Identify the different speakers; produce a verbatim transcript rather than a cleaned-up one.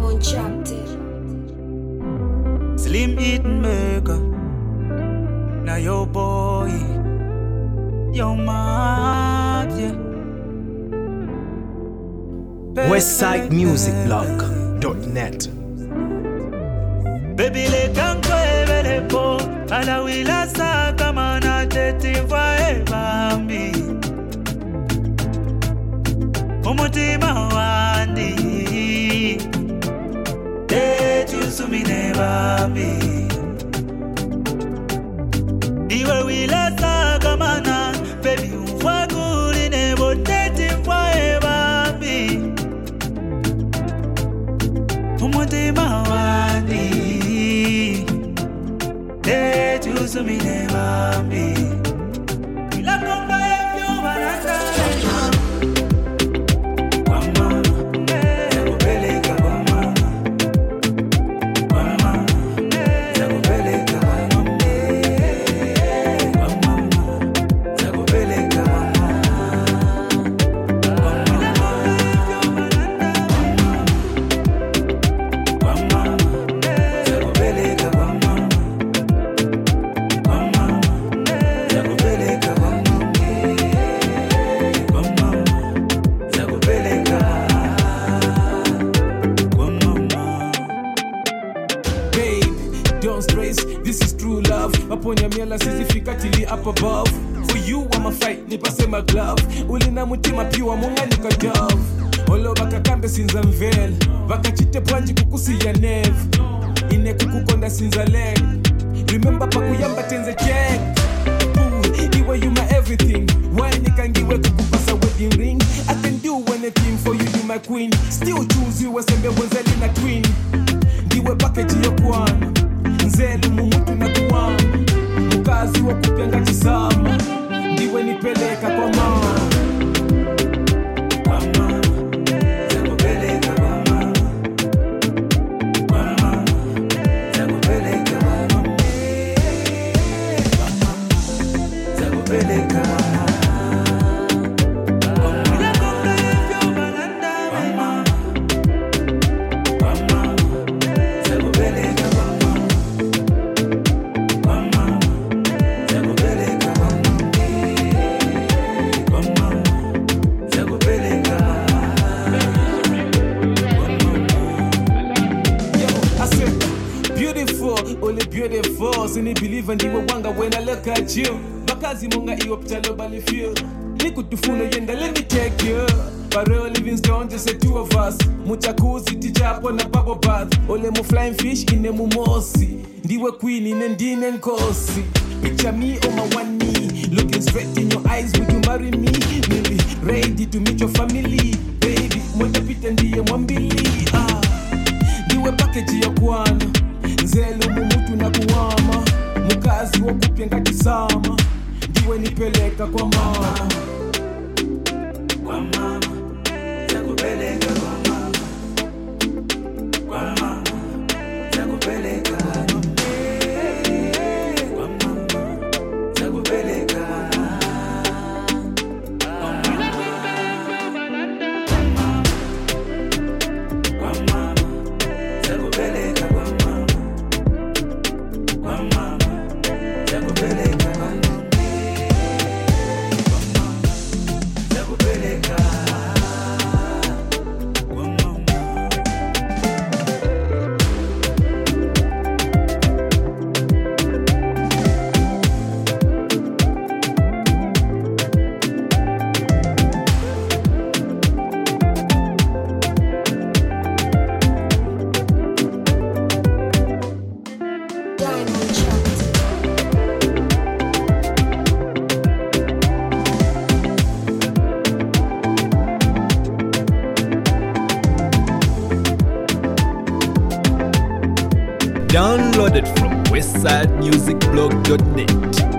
Speaker 1: Diamond Chapter.
Speaker 2: Slim eating burger. Now your boy, your mad, yeah.
Speaker 3: westside music blog dot net.
Speaker 2: Baby le kanko evele po, ala wila sa kama na teti vae bambi. Umutima wandi, tetu sumine bambi. Iwe wila sa kama na, baby ufaguli nebo teti vae bambi. Umutima wandi, tetu sumine bambi. Ila komba evyo baranda.
Speaker 4: Upon your meal, sizifika tili up above. For you, I'ma fight, nipase my glove. Ulina mutima pure, munga nika dove. Olo baka kambe sinza mvel. Baka chite pwanji kukusi ya nev. Ine kukukonda sinza leg. Remember pakuyamba tenze check. Ooh, iwe you my everything. Why nikangiwe kukupasa wedding ring? I can do anything for you, you my queen. Still choose you, wasembe wenzeli na twin. Ndiwe package yo kwana. Nzelu mumutu na kuwama. Mukazi wa kupenda chisama. Ndiwe nipeleka kwa mama. Kwa mama. Zakupeleka kwa mama. Kwa mama. Zakupeleka kwa mama. Kwa mama. Zakupeleka kwa mama. Beautiful, sini believe ndiwe wanga when I look at you. Bakazi munga iyo ptalo bali feel. Nikutufuno yenda let me take you. Barrel living stone just the two of us. Muchakuzi tichapo na bubble bath. Ole mu flying fish ine mu mosi. Ndiwe queen ine ndine nkosi. Picture me on my one knee, looking straight in your eyes. Would you marry me? Maybe ready to meet your family. Baby, mwete pita ndiye mwambili. Ah, ndiwe package ya kwana. Nzelu mumutu na kuwama. Mukazi wa kupyenga kisama. Ndiwe nipeleka kwa mama. Kwa mama. Zakupeleka kwa mama. Kwa mama. Zakupeleka kwa mama. Kwa mama. Zakupeleka kwa mama. Kwa mama. Zakupeleka kwa mama.
Speaker 3: Downloaded from westside music blog dot net.